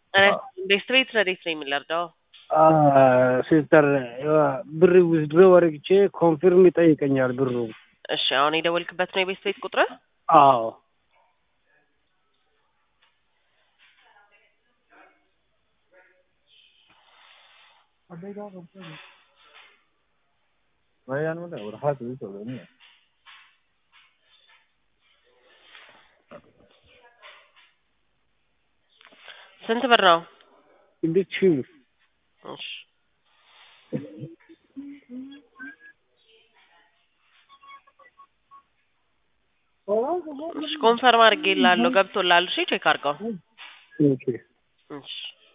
ቤስት ቤት ረዴት ነው የሚለርዳው ሲስተር ብር ዊዝድሮ ወርግቼ ኮንፊርም ይጠይቀኛል ብሩ። እሺ አሁን የደወልክበት ነው የቤስት ቤት ቁጥር? አዎ ስንት ብር ነው? እንዴት እሺ ኮንፈርም አድርጌልሃለሁ ገብቶልሃል። እሺ ቼክ አድርገው። ኦኬ እሺ